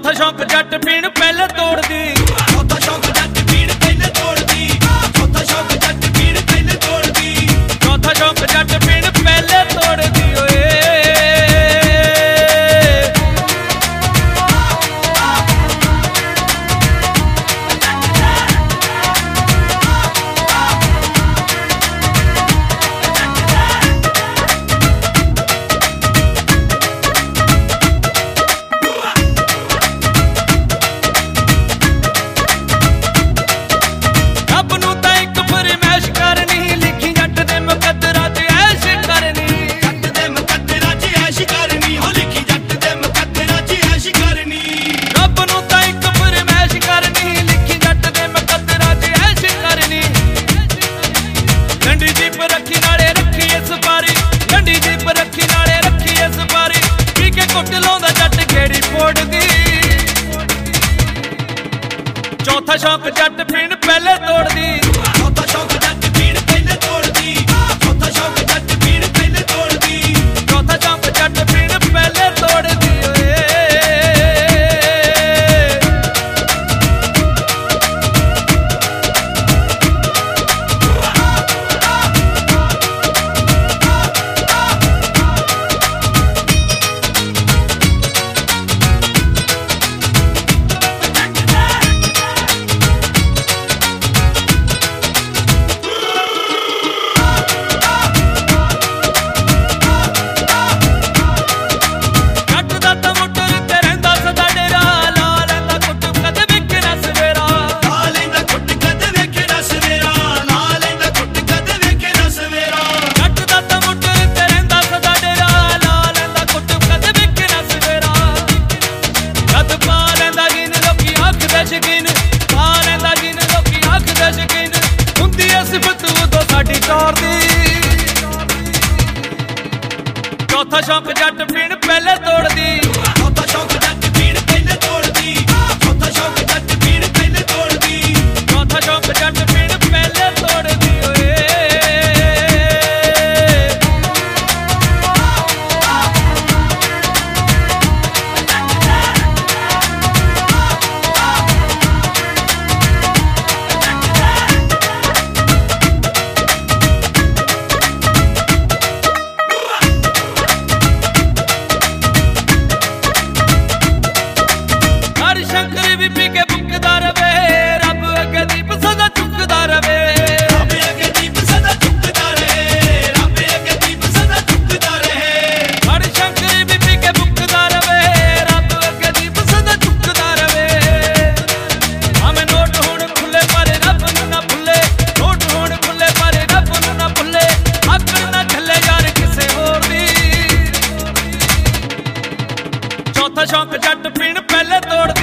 चौथा शौक जट पीण पहले तोड़दी, चौथा शौक जट पीण पहले तोड़दी, चौथा शौक जट पीण पहले तोड़दी, चौथा शौक जट पीण पहले तोड़दी ओए। चौथा शौक जट पीण पहले तोड़दी, चौथा शौक जट पीण पहले तोड़दी, चौथा शौक जट पीण पहले तोड़दी, चौथा शौक जट पीण पहले तोड़दी ओए। चौथा शौक जट पीण पहले तोड़दी, चौथा शौक जट पीण पहले तोड़दी, चौथा शौक जट पीण पहले तोड़दी, चौथा शौक जट पीण पहले तोड़दी ओए। चौथा शौक जट पीण पहले तोड़